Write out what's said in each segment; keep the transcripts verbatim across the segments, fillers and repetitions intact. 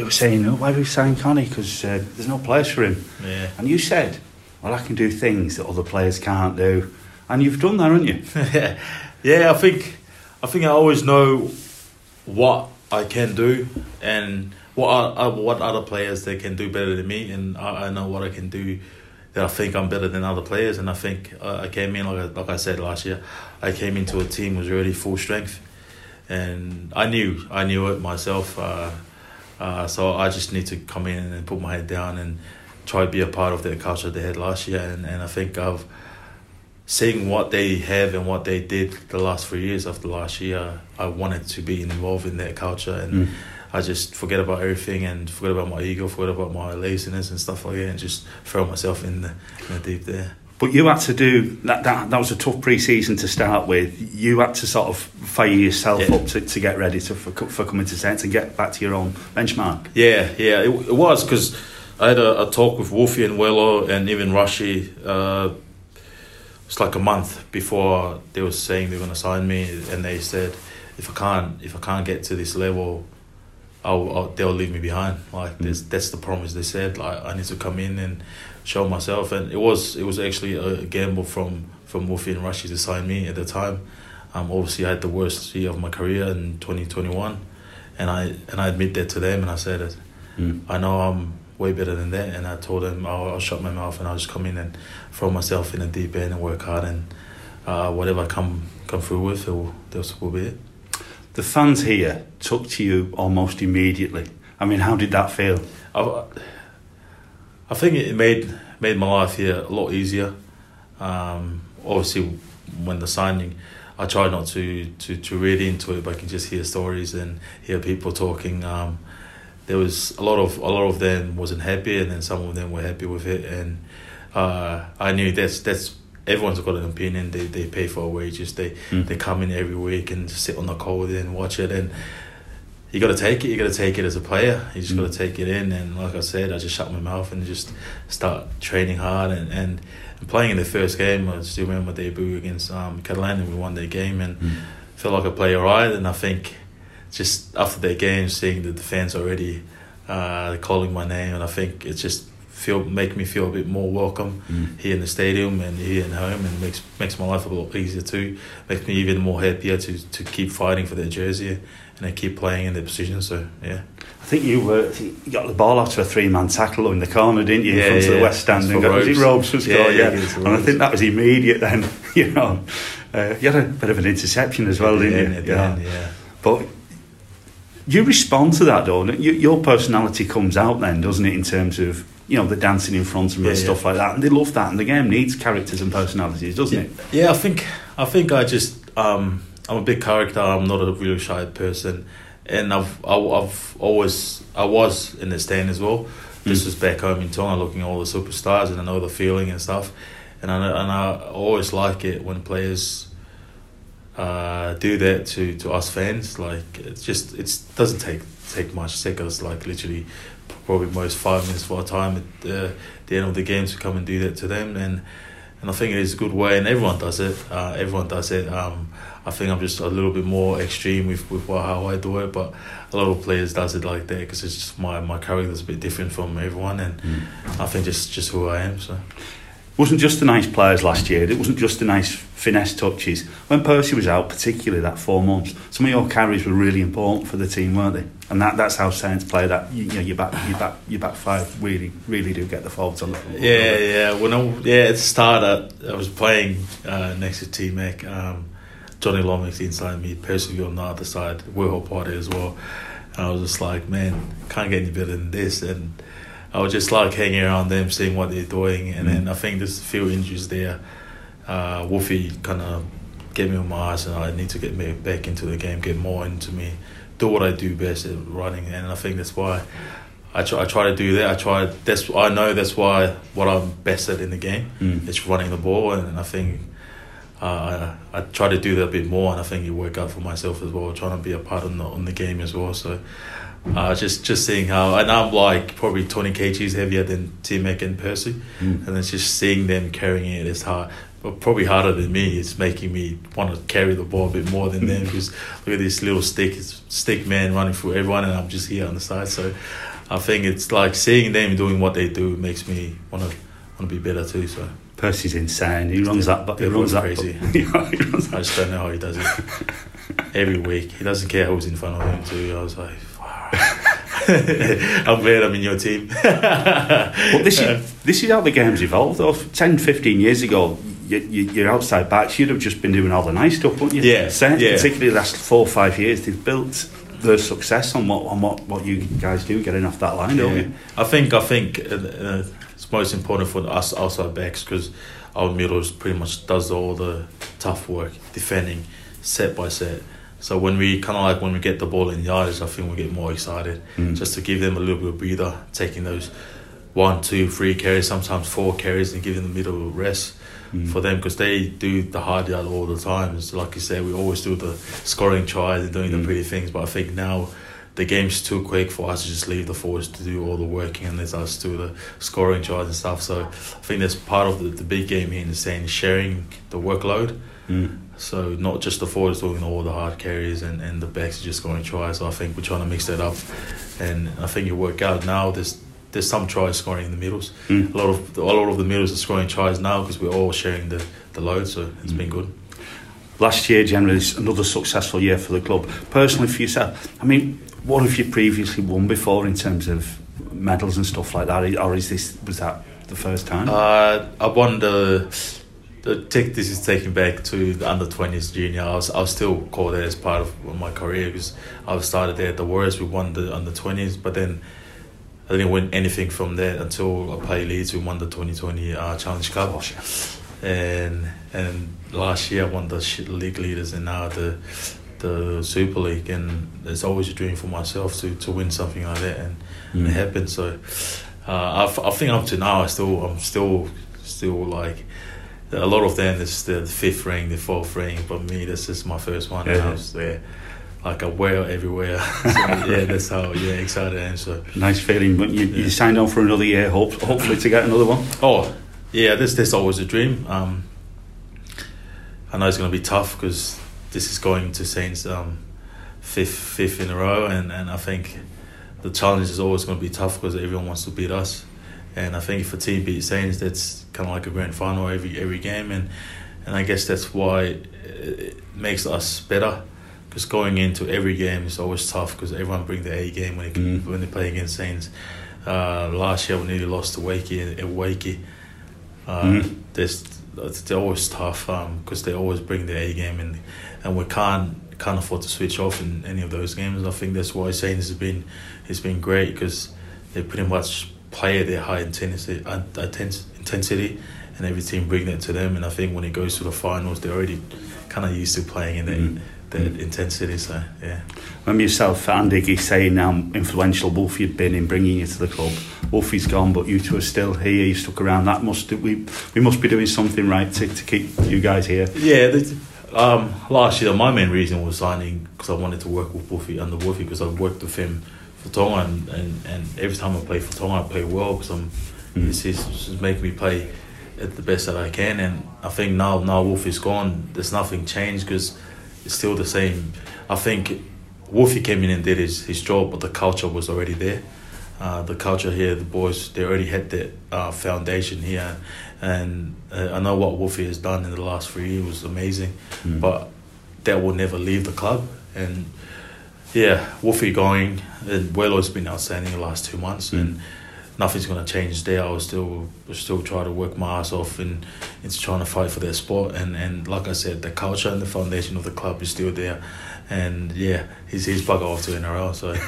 they were saying, oh, why have we signed Connie? Because uh, there's no place for him. Yeah. And you said, well, I can do things that other players can't do. And you've done that, haven't you? yeah, yeah. I think, I think I always know what I can do and what are, what other players they can do better than me, and I, I know what I can do that I think I'm better than other players. And I think uh, I came in, like I, like I said last year, I came into a team was already full strength, and I knew I knew it myself. Uh, uh, so I just need to come in and put my head down and try to be a part of their culture they had last year. And, and I think I've seeing what they have and what they did the last three years after last year, I wanted to be involved in that culture, and mm. I just forget about everything and forget about my ego, forget about my laziness and stuff like that, and just throw myself in the, in the deep there. But you had to do that, that. That was a tough pre-season to start with. You had to sort of fire yourself yeah. up to, to get ready to for, for coming to Saints and get back to your own benchmark. Yeah, yeah, it, it was because I had a, a talk with Wolfie and Wello and even Rashi. Uh, It's like a month before they were saying they were going to sign me, and they said, if I can't, if I can't get to this level, I'll, I'll they'll leave me behind. Like mm. this, that's the promise they said. Like I need to come in and show myself, and it was it was actually a gamble from from Wolfie and Rashi to sign me at the time. Um, obviously I had the worst year of my career in twenty twenty-one, and I and I admit that to them, and I said it. Mm. I know I'm way better than that, and I told them I'll, I'll shut my mouth and I'll just come in and throw myself in the deep end and work hard, and uh, whatever I come come through with, it will, this will be it. The fans here took to you almost immediately. I mean, how did that feel? I, I think it made made my life here a lot easier. Um, obviously, when the signing, I try not to, to, to read into it, but I can just hear stories and hear people talking. Um, there was a lot of a lot of them wasn't happy, and then some of them were happy with it, and uh, I knew that's that's everyone's got an opinion. They they pay for wages. They mm. they come in every week and sit on the cold and watch it, and you got to take it. You got to take it as a player. You just mm. got to take it in. And like I said, I just shut my mouth and just start training hard and and, and playing in the first game. I still remember my debut against um, Catalan, and we won that game, and mm. felt like I played alright. And I think just after that game, seeing that the fans already uh, calling my name, and I think it just feel make me feel a bit more welcome mm. here in the stadium and here at home, and makes makes my life a lot easier too. Makes me even more happier to, to keep fighting for that jersey and then keep playing in the position. So yeah, I think you were you got the ball after a three man tackle in the corner, didn't you? Yeah, in front yeah, of the West Stand, and got, was it Robes was yeah, scored, yeah, yeah. And I think that was immediate then. You know, uh, you had a bit of an interception as well, didn't end, you? At the yeah. End, yeah. But you respond to that, though. Your personality comes out then, doesn't it? In terms of, you know, the dancing in front of them yeah, and stuff yeah. like that, and they love that. And the game needs characters and personalities, doesn't yeah. it? Yeah, I think I think I just um, I'm a big character. I'm not a really shy person, and I've I, I've always I was in the stand as well. This mm. was back home in Tonga, looking at all the superstars, and I know the feeling and stuff. And I and I always like it when players uh, do that to, to us fans. Like it's just it doesn't take take much. Seconds, like literally. Probably most five minutes of our time at uh, the end of the game to come and do that to them, and and I think it is a good way, and everyone does it. Uh, everyone does it. Um, I think I'm just a little bit more extreme with with how I do it, but a lot of players does it like that because it's just my my character is a bit different from everyone, and mm. I think just just who I am. So. It wasn't just the nice players last year. It wasn't just the nice finesse touches. When Percy was out, particularly that four months, some of your carries were really important for the team, weren't they? And that, that's how Saints play. That you, you know, your back, your back, your back five really, really do get the forwards on. The, yeah, yeah. When I, yeah, at the start, I, I was playing uh, next to T Mac, um, Johnny Lomax inside me, Percy on the other side, Will Potter as well. And I was just like, man, can't get any better than this. And I was just like hanging around them, seeing what they're doing, and mm. then I think there's a few injuries there. Uh, Wolfie kind of gave me on my eyes, and I need to get me back into the game, get more into me, do what I do best at running, and I think that's why I try. I try to do that. I try. That's I know that's why what I'm best at in the game mm. is running the ball, and I think uh, I, I try to do that a bit more, and I think it worked out for myself as well, trying to be a part of the, on the game as well. So. Uh, just just seeing how, and I'm like probably twenty kgs heavier than T-Mac and Percy, Mm. and it's just seeing them carrying it is hard, but probably harder than me. It's making me want to carry the ball a bit more than them, because look at this little stick stick man running through everyone, and I'm just here on the side. So I think it's like seeing them doing what they do makes me want to want to be better too. So Percy's insane. He runs that. He runs that crazy. yeah, he runs that. I just don't know how he does it. Every week, he doesn't care who's in front of him too. I was like, I'm glad I'm in your team. But this is this is how the game's evolved. Though ten, fifteen years ago, you, you, your outside backs, you'd have just been doing all the nice stuff, wouldn't you? Yeah, Saints, yeah. Particularly the last four or five years, they've built their success on what on what, what you guys do, getting off that line, don't Yeah. you? I think I think uh, uh, it's most important for us outside backs, because our middles pretty much does all the tough work, defending set by set. So when we kind of like when we get the ball in yardage, I think we get more excited, Mm. just to give them a little bit of breather, taking those one, two, three carries, sometimes four carries, and giving the middle a rest Mm. for them, because they do the hard yard all the time. So like you said, we always do the scoring tries and doing Mm. the pretty things, but I think now the game's too quick for us to just leave the forwards to do all the working and let us do the scoring tries and stuff. So I think that's part of the, the big game here in the sense, sharing the workload. Mm. So not just the forwards doing all the hard carries and, and the backs just going tries. So I think we're trying to mix that up, and I think it work out now. There's there's some tries scoring in the middles. Mm. A lot of a lot of the middles are scoring tries now because we're all sharing the, the load. So it's Mm. been good. Last year, generally, is another successful year for the club. Personally, for yourself, I mean, what have you previously won before in terms of medals and stuff like that, or is this was that the first time? Uh, I won the. The take this is taking back to the under twenties junior. I was I was still called that as part of my career, because I started there at the Warriors. We won the under twenties, but then I didn't win anything from that until I played Leeds. We won the twenty twenty uh, Challenge Cup, and and last year I won the league leaders, and now the the Super League. And it's always a dream for myself to, to win something like that, and, Mm. and it happened. So uh, I, I think up to now I still I'm still still like. A lot of them is the fifth ring, the fourth ring, but me, this is my first one. Yeah. And I was there, like a whale everywhere. So, yeah, that's how yeah excited I am. So Nice feeling. But you, Yeah. you signed on for another year, hope, hopefully to get another one. oh yeah, this this always a dream. Um, I know it's gonna be tough because this is going to Saints um, fifth fifth in a row, and, and I think the challenge is always going to be tough because everyone wants to beat us. And I think if a team beats Saints, that's kind of like a grand final every every game, and and I guess that's why it makes us better. Because going into every game is always tough because everyone bring the A game when they Mm. when they play against Saints. Uh, last year we nearly lost to Wakey at Wakey. Uh, Mm. there's, they're always tough because um, they always bring the A game, and and we can't can't afford to switch off in any of those games. I think that's why Saints has been has been great because they pretty much play at their high intensity, uh, intensity, and every team bring that to them. And I think when it goes to the finals, they're already kind of used to playing in that, Mm. that Mm. intensity. So yeah. Remember yourself and Iggy saying how influential Wolfie had been in bringing you to the club. Wolfie's gone, but you two are still here. You stuck around. That must we we must be doing something right to, to keep you guys here. Yeah, the, um, last year my main reason was signing because I wanted to work with Wolfie under Wolfie because I've worked with him for Tonga, and, and, and every time I play for Tonga I play well because I'm Mm. it's, it's just making me play at the best that I can. And I think now now Wolfie's gone, there's nothing changed because it's still the same. I think Wolfie came in and did his, his job, but the culture was already there. Uh, the culture here, the boys, they already had that uh, foundation here, and uh, I know what Wolfie has done in the last three years was amazing, Mm. but that will never leave the club. And yeah, Wolfie going, and Welo's been outstanding the last two months, Mm. and nothing's going to change there. I will still will still try to work my ass off and into trying to fight for their spot. And, and like I said, the culture and the foundation of the club is still there. And yeah, he's he's bugger off to N R L. So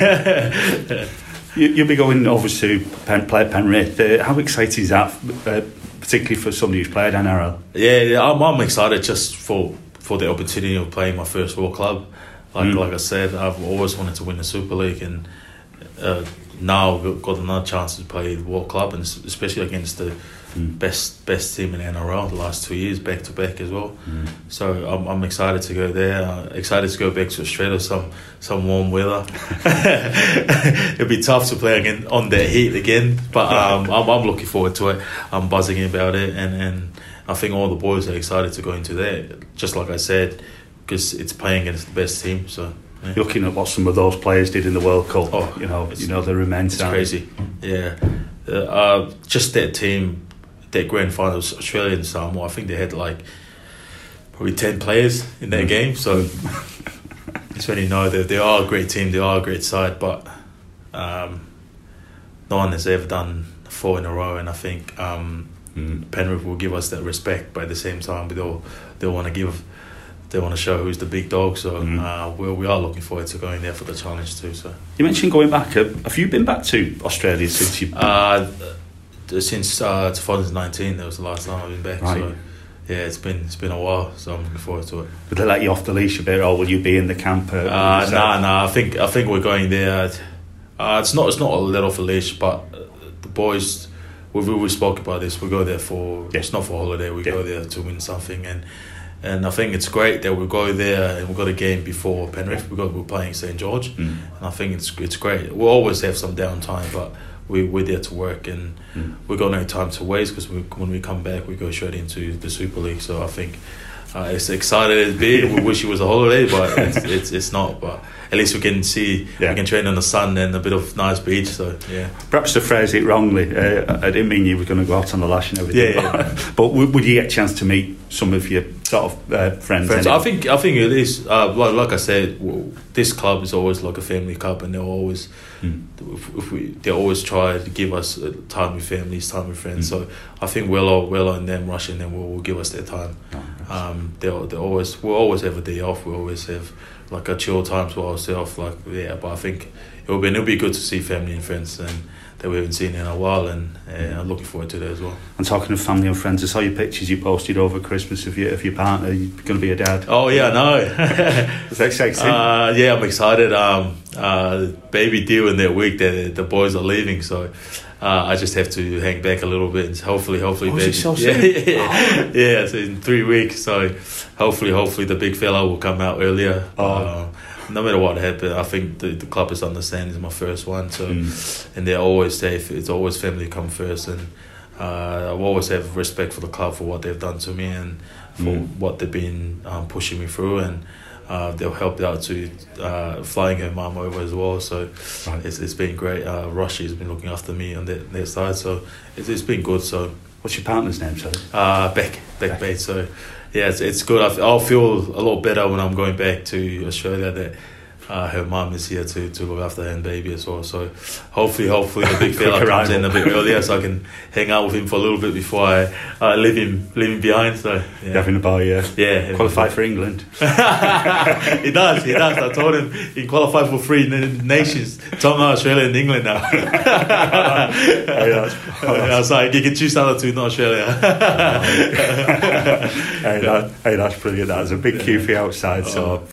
You, you'll be going over to Pen, play Penrith. Uh, how exciting is that, uh, particularly for somebody who's played N R L? yeah, yeah I'm, I'm excited just for, for the opportunity of playing my first world club. Like Mm. like I said, I've always wanted to win the Super League, and uh, now we've got another chance to play the World Club, and especially against the mm. best best team in N R L the last two years, back to back as well. Mm. So I'm I'm excited to go there. Uh, excited to go back to Australia, some some warm weather. It'll be tough to play again on that heat again, but um, I'm I'm looking forward to it. I'm buzzing about it, and, and I think all the boys are excited to go into that. Just like I said, because it's playing against the best team. So. Yeah. Looking at what some of those players did in the World Cup, oh, you know, you know they're immense. It's crazy, yeah. Uh, uh, just that team, that grand final, Australia and Samoa. I think they had like probably ten players in that mm. game. So it's when you know that they are a great team, they are a great side, but um, no one has ever done four in a row. And I think um, mm. Penrith will give us that respect, but at the same time, they'll they'll want to give. They want to show who's the big dog, so mm. uh, we we are looking forward to going there for the challenge too. So you mentioned going back. Have you been back to Australia since you? Uh, since uh, twenty nineteen, that was the last time I've been back. Right. So yeah, it's been it's been a while, so I'm looking forward to it. Would they let you off the leash a bit, or will you be in the camp? Uh, nah, nah. I think I think we're going there. Uh, it's not it's not a let off the leash, but the boys. We we spoke about this. We go there for yeah. It's not for holiday. We yeah. go there to win something, and. And I think it's great that we go there and we've got a game before Penrith. We got we're playing Saint George, mm. and I think it's it's great. We'll always have some downtime, but we we're there to work, and mm. we got no time to waste because we, when we come back, we go straight into the Super League. So I think uh, it's excited as big. We wish it was a holiday, but it's, it's it's not. But at least we can see yeah. we can train in the sun and a bit of nice beach. So yeah. Perhaps to phrase it wrongly, uh, I didn't mean you were going to go out on the lash and everything. Yeah, but, yeah. but would, would you get a chance to meet some of your sort of uh, friends? friends. I think I think it is uh, like like I said. Well, this club is always like a family club, and they'll always mm. if, if we they always try to give us time with families, time with friends. Mm. So I think we'll we'll and them rushing them will, will give us their time. Oh, um, they'll they always we'll always have a day off. We will always have like a chill time to ourselves. Like yeah, but I think it'll be it'll be good to see family and friends and. That we haven't seen in a while, and uh, I'm looking forward to that as well. And talking of family and friends, I saw your pictures you posted over Christmas of your of your partner. You're going to be a dad. Oh yeah, I know. It's exciting. Uh, yeah, I'm excited. Um, uh, baby due in that week. The the boys are leaving, so uh, I just have to hang back a little bit. And hopefully, hopefully, oh, baby. Is it so soon? Yeah, yeah, oh. yeah. So in three weeks, so hopefully, hopefully, the big fella will come out earlier. Oh. Uh, No matter what happens, I think the, the club is understanding it's my first one. So, mm. and they always say it's always family come first, and uh, I always have respect for the club for what they've done to me and for mm. what they've been um, pushing me through, and uh, they've helped out to uh, flying her mum over as well. So right. it's it's been great. Uh, Rushy has been looking after me on their, their side, so it's it's been good. So what's your partner's name, sorry? Uh, Beck Beck Beck. Bates. So. Yeah, it's, it's good. I, I'll feel a lot better when I'm going back to Australia that uh, her mum is here to, to look after her and baby as well. So hopefully, hopefully the big fella comes in a bit earlier so I can hang out with him for a little bit before I uh, leave him leave him behind. So yeah. Having a boy, yeah, yeah, qualify for England. he does, he does. I told him he qualified for three nations. Talking about Australia and England now. Hey, that's, oh, that's, I was like, you can choose the other two, not Australia. hey, that, hey, that's brilliant. That's a big queue for you outside. So.